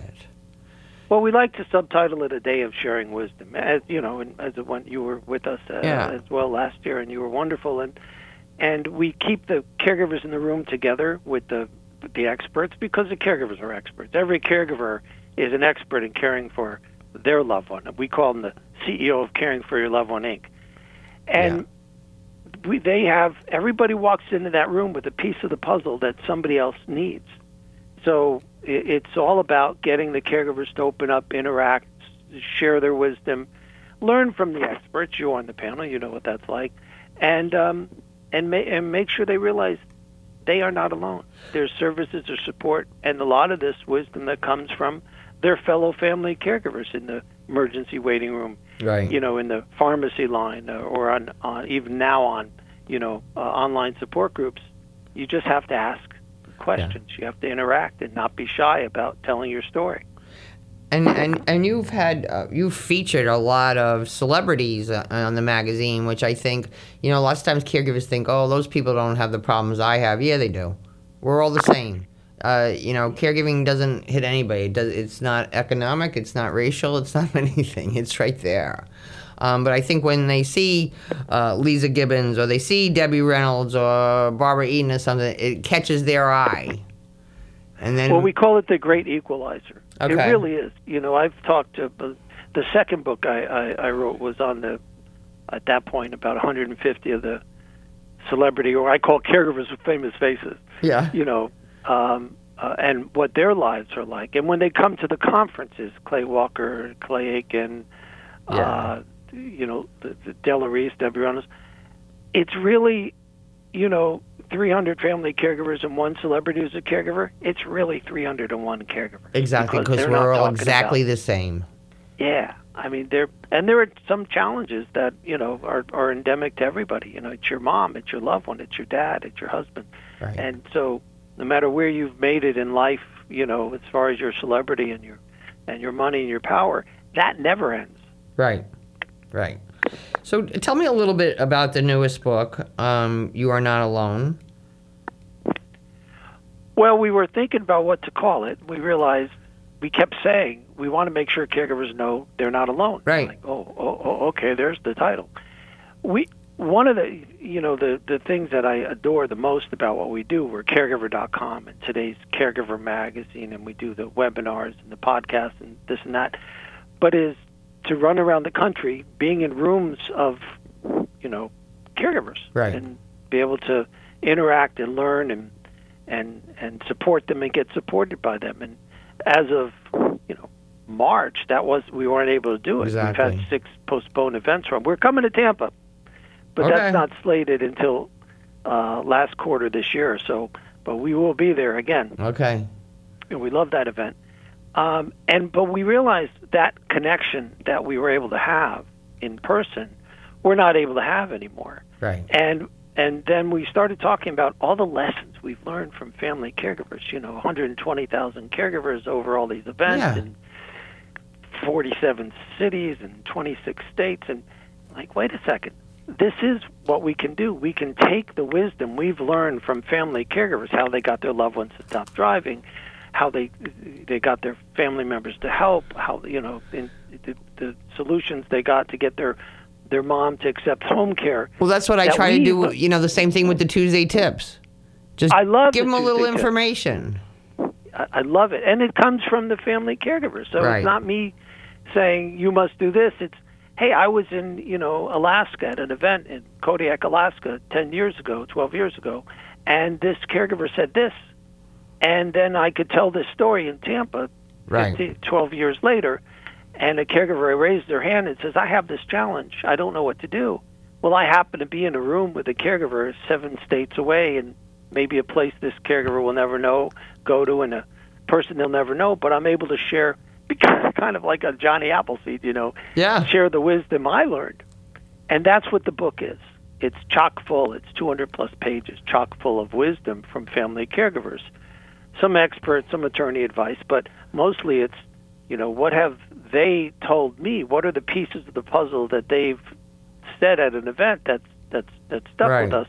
Well, we like to subtitle it "A Day of Sharing Wisdom," as you know, and as it went, you were with us uh, Yeah. as well last year, and you were wonderful. And and we keep the caregivers in the room together with the with the experts because the caregivers are experts. Every caregiver is an expert in caring for their loved one. We call them the C E O of Caring for Your Loved One, Incorporated. And we, they have everybody walks into that room with a piece of the puzzle that somebody else needs. So it, it's all about getting the caregivers to open up, interact, share their wisdom, learn from the experts. You on the panel, you know what that's like, and um, and, ma- and make sure they realize they are not alone. There's services or support, and a lot of this wisdom that comes from their fellow family caregivers in the emergency waiting room, Right. you know, in the pharmacy line, uh, or on, on even now on, you know, uh, online support groups. You just have to ask questions. You have to interact and not be shy about telling your story. And and and you've had uh, you've featured a lot of celebrities uh, on the magazine, which I think, you know, lots of times caregivers think, oh, those people don't have the problems I have. Yeah, they do. We're all the same. Uh, you know, caregiving doesn't hit anybody. It does, it's not economic. It's not racial. It's not anything. It's right there. Um, but I think when they see uh, Lisa Gibbons or they see Debbie Reynolds or Barbara Eden or something, it catches their eye. And then Well, we call it the great equalizer. It Okay. really is. You know, I've talked to uh, the second book I, I, I wrote was on the at that point about one hundred fifty of the celebrity, or I call caregivers with famous faces. yeah, You know, um, uh, and what their lives are like, and when they come to the conferences, Clay Walker, Clay Aiken, Yeah. uh, you know, the, the Della Reese, Debbie Reynolds. It's really, you know, three hundred family caregivers and one celebrity who's a caregiver. It's really three hundred one caregivers. exactly, because they're not we're all talking exactly about- the same. Yeah, I mean, there and there are some challenges that you know are, are endemic to everybody. You know, it's your mom, it's your loved one, it's your dad, it's your husband, Right. and so no matter where you've made it in life, you know, as far as your celebrity and your and your money and your power, that never ends. Right, right. So tell me a little bit about the newest book, um, You Are Not Alone. Well, we were thinking about what to call it. We realized we kept saying we want to make sure caregivers know they're not alone. Right. Like, oh, oh, oh, okay, there's the title. We one of the, you know, the, the things that I adore the most about what we do, we're caregiver dot com and today's Caregiver magazine, and we do the webinars and the podcasts and this and that, but is to run around the country being in rooms of, you know, caregivers. Right. And be able to interact and learn and, and, and support them and get supported by them. And as of, you know, March, that was, we weren't able to do it. Exactly. We've had six postponed events from. We're coming to Tampa. But Okay. that's not slated until uh, last quarter this year. So, but we will be there again. Okay. And we love that event. Um, and but we realized that connection that we were able to have in person, we're not able to have anymore. Right. And and then we started talking about all the lessons we've learned from family caregivers. You know, one hundred twenty thousand caregivers over all these events Yeah. in forty-seven cities and twenty-six states. And like, wait a second. This is what we can do. We can take the wisdom we've learned from family caregivers, how they got their loved ones to stop driving, how they they got their family members to help, how, you know, in, the, the solutions they got to get their their mom to accept home care. Well, that's what I that try to we- do. You know, the same thing with the Tuesday tips. Just I love give the them a little Tuesday tips. information. I, I love it, and it comes from the family caregivers. So Right. it's not me saying you must do this. It's, hey, I was in, you know, Alaska at an event in Kodiak, Alaska, ten years ago, twelve years ago, and this caregiver said this, and then I could tell this story in Tampa, Right. fifteen, twelve years later, and a caregiver raised their hand and says, I have this challenge. I don't know what to do. Well, I happen to be in a room with a caregiver seven states away, and maybe a place this caregiver will never know, go to, and a person they'll never know, but I'm able to share, kind of like a Johnny Appleseed, you know, Yeah. share the wisdom I learned. And that's what the book is. It's chock full. It's two hundred plus pages, chock full of wisdom from family caregivers. Some experts, some attorney advice, but mostly it's, you know, what have they told me? What are the pieces of the puzzle that they've said at an event that's that's that's stuck Right. with us?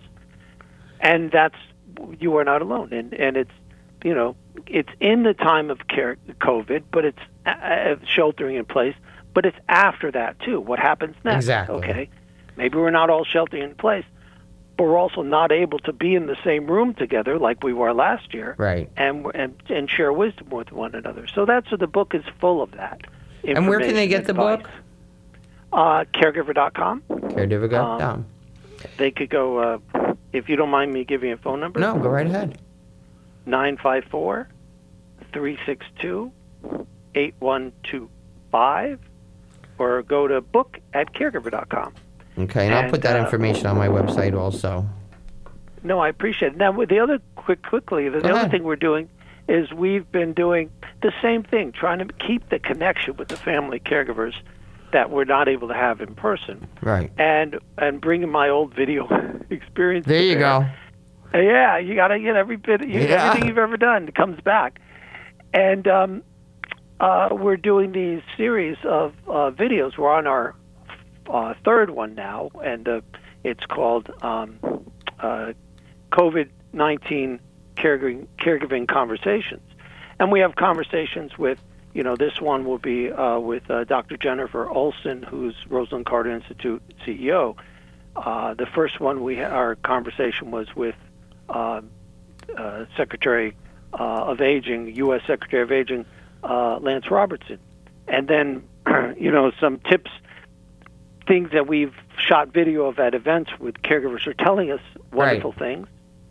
And that's, you are not alone. And and it's, you know, it's in the time of care, COVID, but it's uh, sheltering in place. But it's after that too. What happens next? Exactly. Okay, maybe we're not all sheltering in place, but we're also not able to be in the same room together like we were last year, Right. and and and share wisdom with one another. So that's what the book is full of that. And where can they get the information, book? advice. Uh, caregiver dot com. Caregiver dot com. Um, They could go, uh, if you don't mind me giving a phone number. No, go right ahead. nine five four, three six two, eight one two five, or go to book at caregiver dot com. Okay, and, I'll put And, that uh, information on my website also. No, I appreciate it. Now, with the other, quick, quickly, the, Go the other ahead. thing we're doing is we've been doing the same thing, trying to keep the connection with the family caregivers that we're not able to have in person, Right. and and bringing my old video experience. There to you bear. go. Yeah, you got to get every bit, you, Yeah. everything you've ever done comes back. And um, uh, we're doing these series of uh, videos. We're on our uh, third one now, and uh, it's called um, uh, COVID nineteen caregiving, caregiving Conversations. And we have conversations with, you know, this one will be uh, with uh, Doctor Jennifer Olson, who's Rosalind Carter Institute C E O. Uh, the first one, we our conversation was with uh, uh, Secretary uh, of Aging, U S Secretary of Aging, uh, Lance Robertson. And then, you know, some tips, things that we've shot video of at events with caregivers are telling us wonderful Right. things.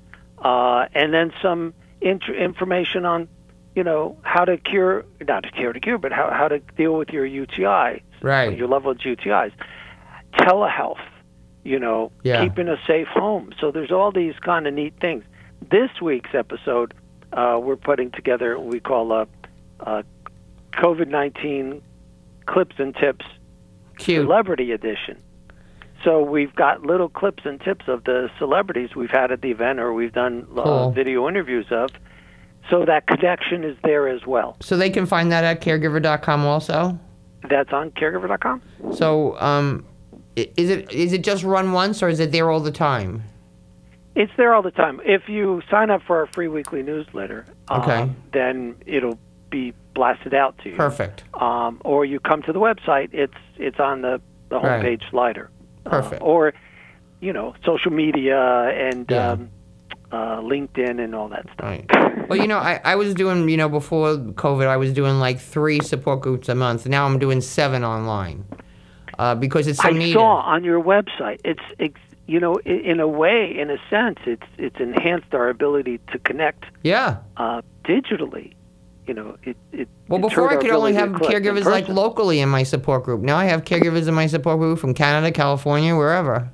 Uh, and then some int- information on, you know, how to cure, not to cure to cure, but how, how to deal with your U T Is, Right. your loved one's U T Is. Telehealth, you know, Yeah. keeping a safe home. So there's all these kind of neat things. This week's episode, uh, we're putting together what we call a, a COVID nineteen clips and tips Cute. celebrity edition. So we've got little clips and tips of the celebrities we've had at the event or we've done uh, Cool. video interviews of. So that connection is there as well. So they can find that at caregiver dot com also? That's on caregiver dot com. So, um, i- is it is it just run once or is it there all the time? It's there all the time. If you sign up for our free weekly newsletter, Okay. um, then it'll be blasted out to you. Perfect. Um, or you come to the website, it's it's on the, the Right. homepage slider. Perfect. Uh, or you know, social media and Yeah. um, uh, LinkedIn and all that stuff. Right. Well, you know, I, I was doing, you know, before COVID, I was doing like three support groups a month. Now I'm doing seven online uh, because it's so I needed. saw on your website. It's, it's you know, in, in a way, in a sense, it's it's enhanced our ability to connect. Yeah. Uh, digitally, you know, it. it Well, it's before hurt I our could only ability have to collect in caregivers like person. locally in my support group. Now I have caregivers in my support group from Canada, California, wherever.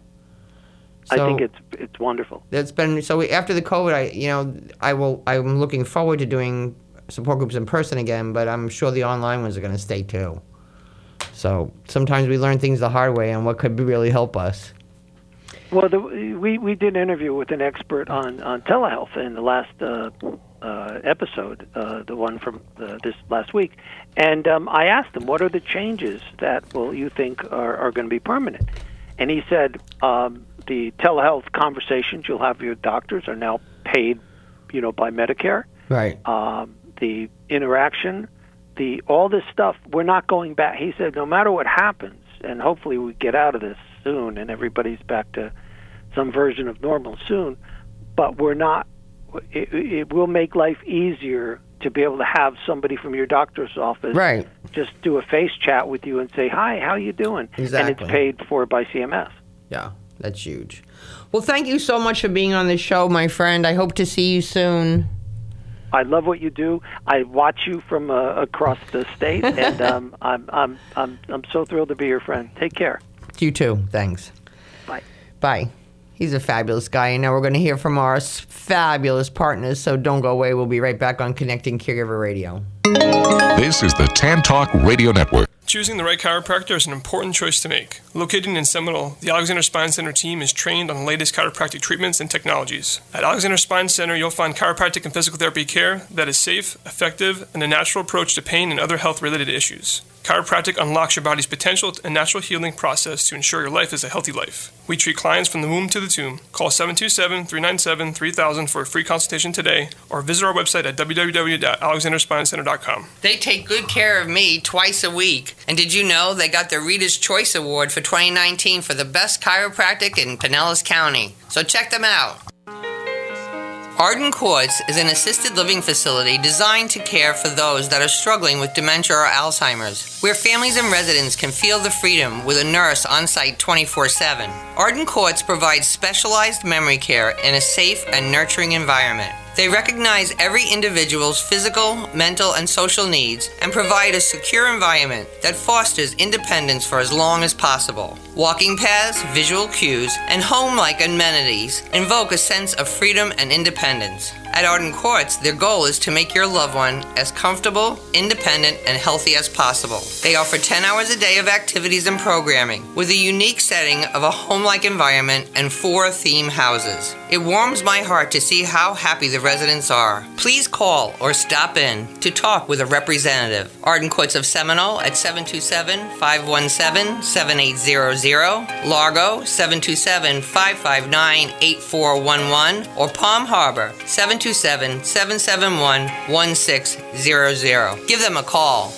I So think it's it's wonderful. that's been so. After the COVID, I you know I will. I'm looking forward to doing support groups in person again, but I'm sure the online ones are going to stay too. So sometimes we learn things the hard way, and what could really help us. Well, the, we we did an interview with an expert on, on telehealth in the last uh, uh, episode, uh, the one from uh, this last week, and um, I asked him, what are the changes that well you think are, are going to be permanent? And he said um, the telehealth conversations you'll have with your doctors are now paid, you know, by Medicare. Right. Um, the interaction, the all this stuff, we're not going back. He said no matter what happens, and hopefully we get out of this soon and everybody's back to some version of normal soon, but we're not, it, it will make life easier to be able to have somebody from your doctor's office Right. just do a face chat with you and say, hi, how you doing? Exactly. And it's paid for by C M S. Yeah, that's huge. Well, thank you so much for being on the show, my friend. I hope to see you soon. I love what you do. I watch you from uh, across the state, and um, I'm, I'm, I'm, I'm so thrilled to be your friend. Take care. You too. Thanks. Bye. Bye. He's a fabulous guy, and now we're going to hear from our s- fabulous partners, so don't go away. We'll be right back on Connecting Caregiver Radio. This is the Tan Talk Radio Network. Choosing the right chiropractor is an important choice to make. Located in Seminole, the Alexander Spine Center team is trained on the latest chiropractic treatments and technologies. At Alexander Spine Center, you'll find chiropractic and physical therapy care that is safe, effective, and a natural approach to pain and other health-related issues. Chiropractic unlocks your body's potential and natural healing process to ensure your life is a healthy life. We treat clients from the womb to the tomb. Call seven two seven, three nine seven, three thousand for a free consultation today, or visit our website at w w w dot alexander spine center dot com. They take good care of me twice a week. And did you know they got the Reader's Choice Award for twenty nineteen for the best chiropractic in Pinellas County? So check them out. Arden Courts is an assisted living facility designed to care for those that are struggling with dementia or Alzheimer's, where families and residents can feel the freedom with a nurse on site twenty-four seven. Arden Courts provides specialized memory care in a safe and nurturing environment. They recognize every individual's physical, mental, and social needs and provide a secure environment that fosters independence for as long as possible. Walking paths, visual cues, and home-like amenities invoke a sense of freedom and independence. At Arden Courts, their goal is to make your loved one as comfortable, independent, and healthy as possible. They offer ten hours a day of activities and programming, with a unique setting of a home-like environment and four theme houses. It warms my heart to see how happy the residents are. Please call or stop in to talk with a representative. Arden Courts of Seminole at seven two seven, five one seven, seven eight zero zero, Largo seven two seven, five five nine, eight four one one, or Palm Harbor seven two seven, seven seven one, one six zero zero. Give them a call.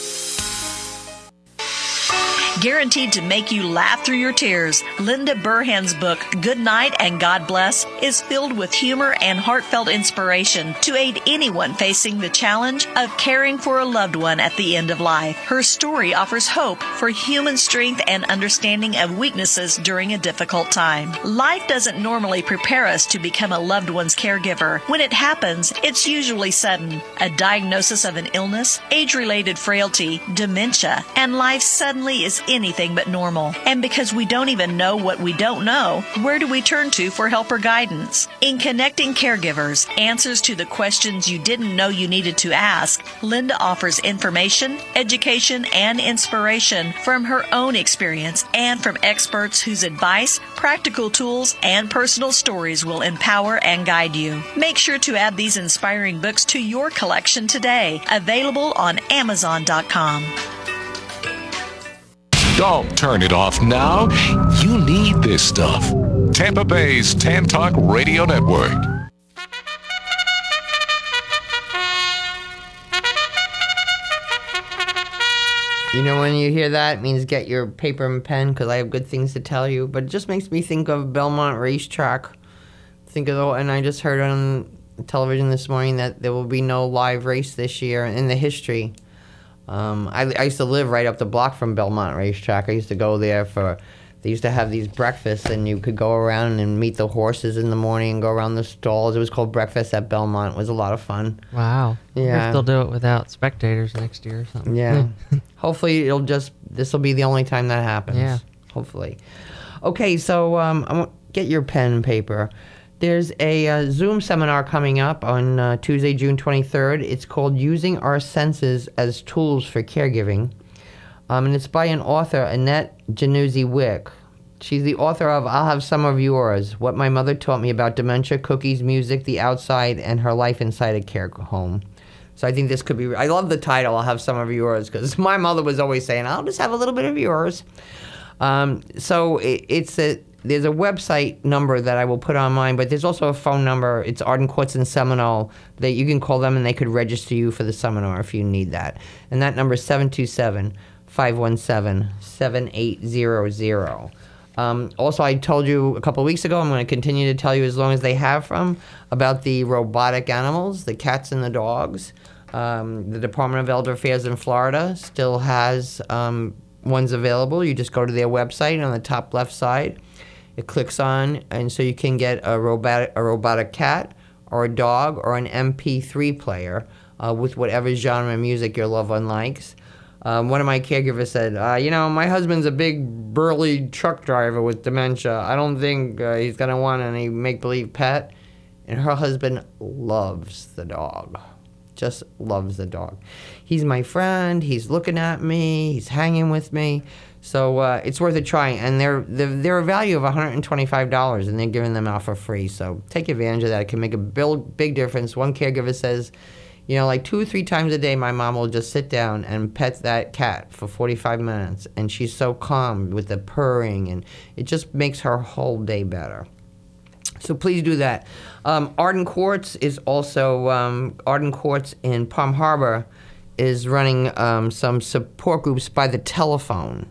Guaranteed to make you laugh through your tears, Linda Burhan's book, Good Night and God Bless, is filled with humor and heartfelt inspiration to aid anyone facing the challenge of caring for a loved one at the end of life. Her story offers hope for human strength and understanding of weaknesses during a difficult time. Life doesn't normally prepare us to become a loved one's caregiver. When it happens, it's usually sudden. A diagnosis of an illness, age-related frailty, dementia, and life suddenly is anything but normal. And because we don't even know what we don't know, where do we turn to for help or guidance? In Connecting Caregivers, Answers to the Questions You Didn't Know You Needed to Ask, Linda offers information, education, and inspiration from her own experience and from experts whose advice, practical tools, and personal stories will empower and guide you. Make sure to add these inspiring books to your collection today. Available on amazon dot com. Don't turn it off now. You need this stuff. Tampa Bay's Tan Talk Radio Network. You know, when you hear that, it means get your paper and pen because I have good things to tell you. But it just makes me think of Belmont Racetrack. Think of the, and I just heard on television this morning that there will be no live race this year in the history. Um, I, I used to live right up the block from Belmont Racetrack. I used to go there for. They used to have these breakfasts, and you could go around and meet the horses in the morning and go around the stalls. It was called Breakfast at Belmont. It was a lot of fun. Wow. Yeah. They'll do it without spectators next year or something. Yeah. Hopefully, it'll just, this will be the only time that happens. Yeah. Hopefully. Okay, so um, I want get your pen and paper. There's a uh, Zoom seminar coming up on uh, Tuesday, June twenty-third. It's called Using Our Senses as Tools for Caregiving. Um, and it's by an author, Annette Januzzi Wick. She's the author of I'll Have Some of Yours, What My Mother Taught Me About Dementia, Cookies, Music, the Outside, and Her Life Inside a Care Home. So I think this could be, I love the title, I'll Have Some of Yours, because my mother was always saying, I'll just have a little bit of yours. Um, so it, it's a, there's a website number that I will put on mine, but there's also a phone number. It's Arden Courts in Seminole that you can call them and they could register you for the seminar if you need that. And that number is seven two seven, five one seven, seven eight zero zero. Um, also, I told you a couple of weeks ago, I'm going to continue to tell you as long as they have from, about the robotic animals, the cats and the dogs. Um, the Department of Elder Affairs in Florida still has um, ones available. You just go to their website on the top left side. It clicks on, and so you can get a robotic, a robotic cat or a dog or an M P three player uh, with whatever genre of music your loved one likes. Um, one of my caregivers said, uh, you know, my husband's a big, burly truck driver with dementia. I don't think uh, he's going to want any make-believe pet. And her husband loves the dog. Just loves the dog. He's my friend. He's looking at me. He's hanging with me. So uh, it's worth a try. And they're, they're, they're a value of one hundred twenty-five dollars, and they're giving them out for free. So take advantage of that. It can make a big difference. One caregiver says, you know, like two or three times a day, my mom will just sit down and pet that cat for forty-five minutes. And she's so calm with the purring, and it just makes her whole day better. So please do that. Um, Arden Courts is also, um, Arden Courts in Palm Harbor is running um, some support groups by the telephone.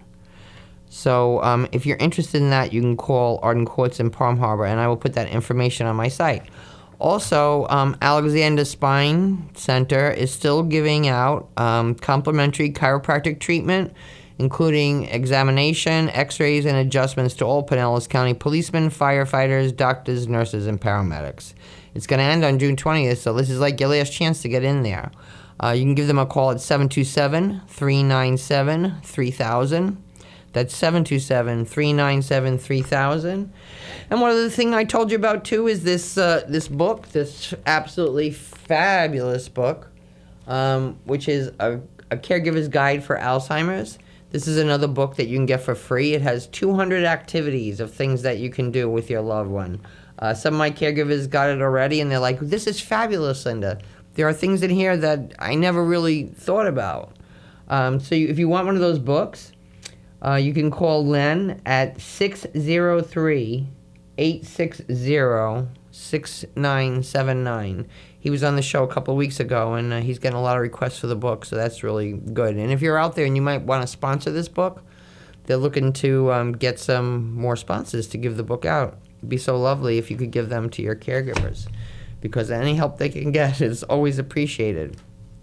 So um, if you're interested in that, you can call Arden Courts in Palm Harbor, and I will put that information on my site. Also, um, Alexander Spine Center is still giving out um, complimentary chiropractic treatment, including examination, x-rays, and adjustments to all Pinellas County policemen, firefighters, doctors, nurses, and paramedics. It's going to end on June twentieth, so this is like your last chance to get in there. Uh, you can give them a call at seven two seven, three nine seven, three thousand. That's seven two seven, three nine seven, three thousand. And one other thing I told you about, too, is this uh, this book, this absolutely fabulous book, um, which is a, a Caregiver's Guide for Alzheimer's. This is another book that you can get for free. It has two hundred activities of things that you can do with your loved one. Uh, some of my caregivers got it already, and they're like, this is fabulous, Linda. There are things in here that I never really thought about. Um, so you, if you want one of those books, uh, you can call Len at six zero three, eight six zero, six nine seven nine. He was on the show a couple of weeks ago, and uh, he's getting a lot of requests for the book, so that's really good. And if you're out there and you might want to sponsor this book, they're looking to um, get some more sponsors to give the book out. It'd be so lovely if you could give them to your caregivers, because any help they can get is always appreciated.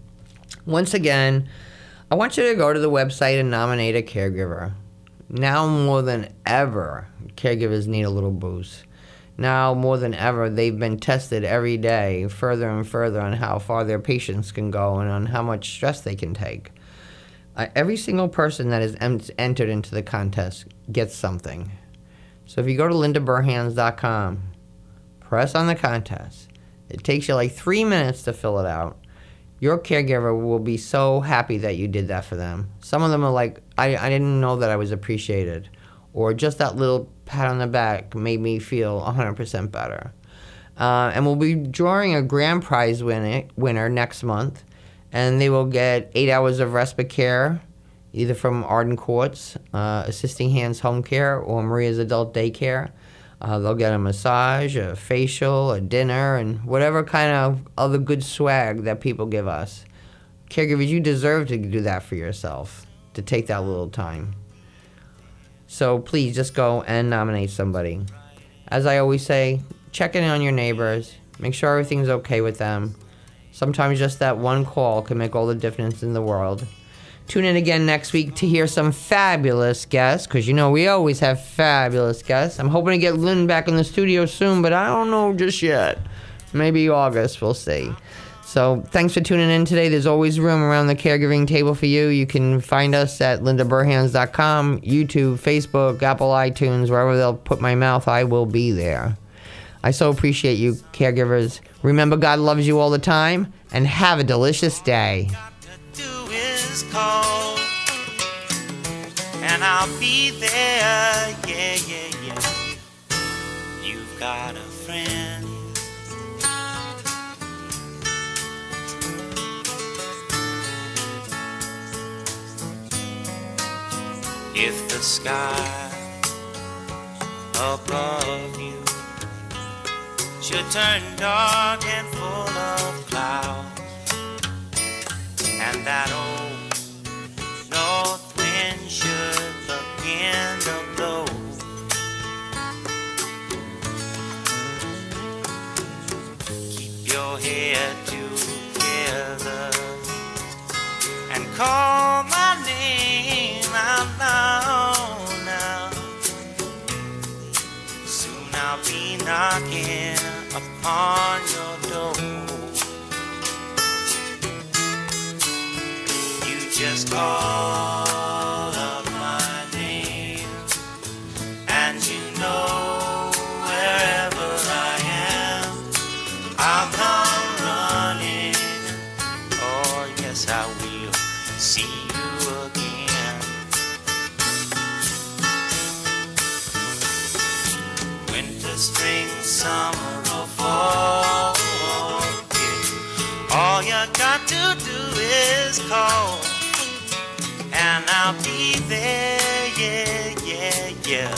Once again, I want you to go to the website and nominate a caregiver. Now more than ever, caregivers need a little boost. Now more than ever, they've been tested every day further and further on how far their patients can go and on how much stress they can take. Uh, every single person that is em- entered into the contest gets something. So if you go to linda burhans dot com, press on the contest. It takes you like three minutes to fill it out. Your caregiver will be so happy that you did that for them. Some of them are like, I, I didn't know that I was appreciated. Or just that little pat on the back made me feel one hundred percent better. Uh, and we'll be drawing a grand prize winner, winner next month. And they will get eight hours of respite care, either from Arden Courts, uh, Assisting Hands Home Care, or Maria's Adult Daycare. Uh, they'll get a massage, a facial, a dinner, and whatever kind of other good swag that people give us. Caregivers, you deserve to do that for yourself. to take that little time. So please just go and nominate somebody. As I always say, check in on your neighbors. Make sure everything's okay with them. Sometimes just that one call can make all the difference in the world. Tune in again next week to hear some fabulous guests, because you know we always have fabulous guests. I'm hoping to get Lynn back in the studio soon, but I don't know just yet. Maybe August, we'll see. So thanks for tuning in today. There's always room around the caregiving table for you. You can find us at linda burhans dot com, YouTube, Facebook, Apple iTunes, wherever they'll put my mouth, I will be there. I so appreciate you, caregivers. Remember, God loves you all the time, and have a delicious day. Call, and I'll be there, yeah, yeah, yeah. You've got a friend. If the sky above you should turn dark and full of clouds, and that old north wind should begin to blow, keep your head together and call my name out loud now. Soon I'll be knocking upon your door. Just call up my name, and you know wherever I am, I'll come running. Oh, yes, I will see you again. Winter, spring, summer, or fall, yeah. All you got to do is call, and I'll be there, yeah, yeah, yeah.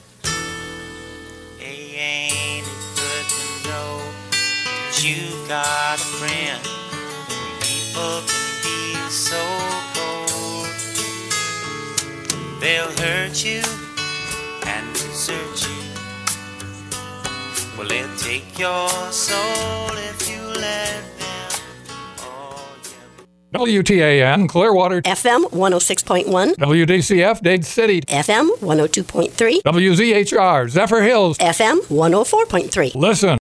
Hey, ain't it good to know that you've got a friend? People can be so cold. They'll hurt you and desert you. Well, they'll take your soul if you let them. W T A N, Clearwater. F M one oh six point one. W D C F, Dade City. F M one oh two point three. W Z H R, Zephyr Hills. F M one oh four point three. Listen.